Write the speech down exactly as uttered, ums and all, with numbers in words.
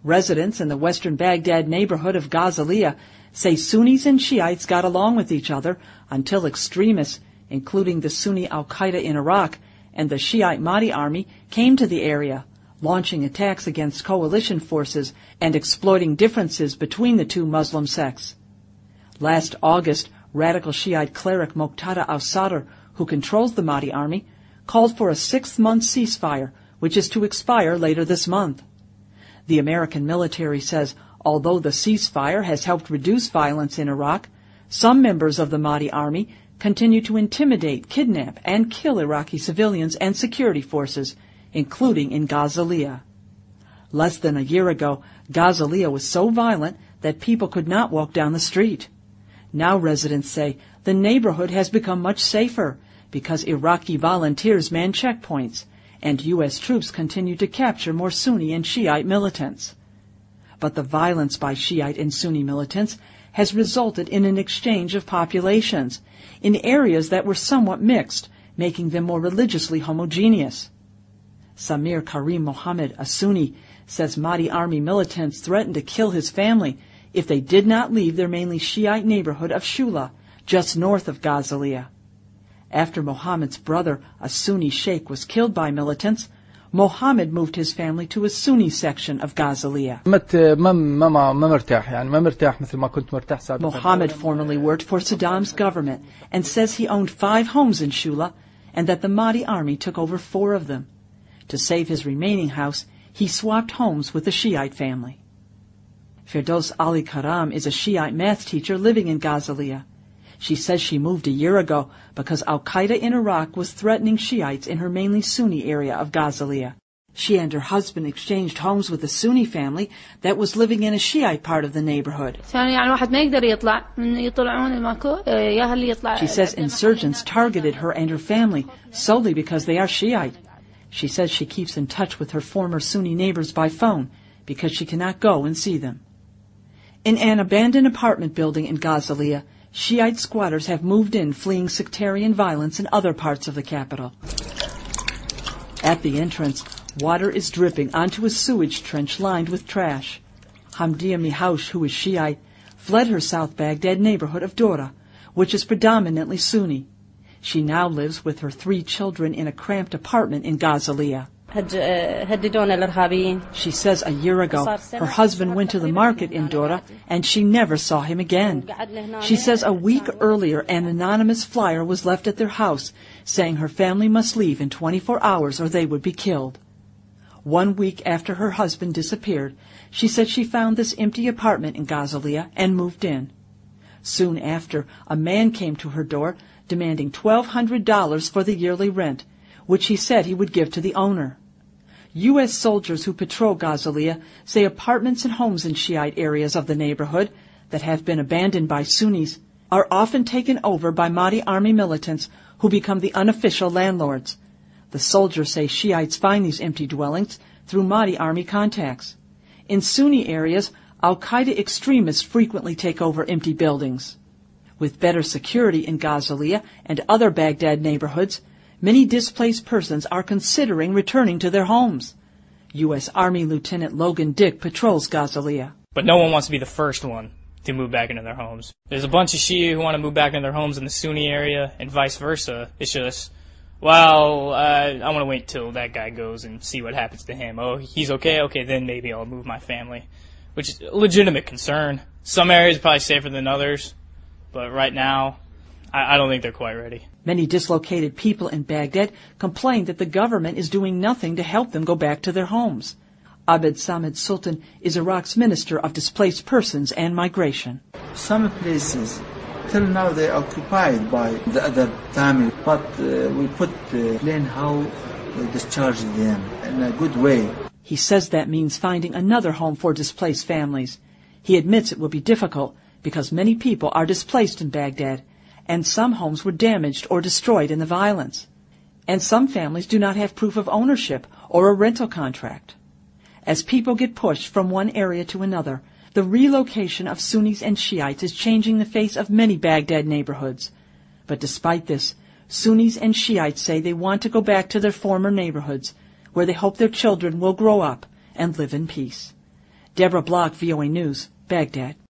Residents in the western Baghdad neighborhood of Ghazaliya say Sunnis and Shiites got along with each other until extremists, including the Sunni al-Qaeda in Iraq and the Shiite Mahdi army, came to the area, launching attacks against coalition forces and exploiting differences between the two Muslim sects. Last August, radical Shiite cleric Muqtada al-Sadr, who controls the Mahdi army, called for a six-month ceasefire, which is to expire later this month. The American military says although the ceasefire has helped reduce violence in Iraq, some members of the Mahdi army continue to intimidate, kidnap, and kill Iraqi civilians and security forces, including in Ghazaliya. Less than a year ago, Ghazaliya was so violent that people could not walk down the street. Now residents say the neighborhood has become much safer because Iraqi volunteers man checkpoints and U S troops continue to capture more Sunni and Shiite militants. But the violence by Shiite and Sunni militants has resulted in an exchange of populations in areas that were somewhat mixed, making them more religiously homogeneous. Samir Karim Mohammed, a Sunni, says Mahdi army militants threatened to kill his family if they did not leave their mainly Shiite neighborhood of Shula, just north of Ghazaliya. After Mohammed's brother, a Sunni sheikh, was killed by militants, Mohammed moved his family to a Sunni section of Ghazaliya. Mohammed formerly worked for Saddam's government and says he owned five homes in Shula and that the Mahdi army took over four of them. To save his remaining house, he swapped homes with a Shiite family. Firdos Ali Karam is a Shiite math teacher living in Ghazaliya. She says she moved a year ago because al-Qaeda in Iraq was threatening Shiites in her mainly Sunni area of Ghazaliya. She and her husband exchanged homes with a Sunni family that was living in a Shiite part of the neighborhood. She says insurgents targeted her and her family solely because they are Shiite. She says she keeps in touch with her former Sunni neighbors by phone because she cannot go and see them. In an abandoned apartment building in Ghazaliya, Shiite squatters have moved in fleeing sectarian violence in other parts of the capital. At the entrance, water is dripping onto a sewage trench lined with trash. Hamdia Mihaush, who is Shiite, fled her South Baghdad neighborhood of Dora, which is predominantly Sunni. She now lives with her three children in a cramped apartment in Ghazaliya. She says a year ago her husband went to the market in Dora and she never saw him again. She says a week earlier an anonymous flyer was left at their house saying her family must leave in twenty-four hours or they would be killed. One week after her husband disappeared, she said she found this empty apartment in Ghazaliya and moved in. Soon after, a man came to her door demanding twelve hundred dollars for the yearly rent, which he said he would give to the owner. U S soldiers who patrol Ghazaliya say apartments and homes in Shiite areas of the neighborhood that have been abandoned by Sunnis are often taken over by Mahdi army militants who become the unofficial landlords. The soldiers say Shiites find these empty dwellings through Mahdi army contacts. In Sunni areas, al-Qaeda extremists frequently take over empty buildings. With better security in Ghazaliya and other Baghdad neighborhoods, many displaced persons are considering returning to their homes. U S Army Lieutenant Logan Dick patrols Ghazaliya. But no one wants to be the first one to move back into their homes. There's a bunch of Shia who want to move back into their homes in the Sunni area, and vice versa. It's just, well, uh, I want to wait till that guy goes and see what happens to him. Oh, he's okay? Okay, then maybe I'll move my family. Which is a legitimate concern. Some areas are probably safer than others, but right now, I, I don't think they're quite ready. Many dislocated people in Baghdad complain that the government is doing nothing to help them go back to their homes. Abed Samad Sultan is Iraq's Minister of Displaced Persons and Migration. Some places, till now, they're occupied by the other family, but uh, we put the plan how we discharge them in a good way. He says that means finding another home for displaced families. He admits it will be difficult because many people are displaced in Baghdad, and some homes were damaged or destroyed in the violence. And some families do not have proof of ownership or a rental contract. As people get pushed from one area to another, the relocation of Sunnis and Shiites is changing the face of many Baghdad neighborhoods. But despite this, Sunnis and Shiites say they want to go back to their former neighborhoods, where they hope their children will grow up and live in peace. Deborah Block, V O A News, Baghdad.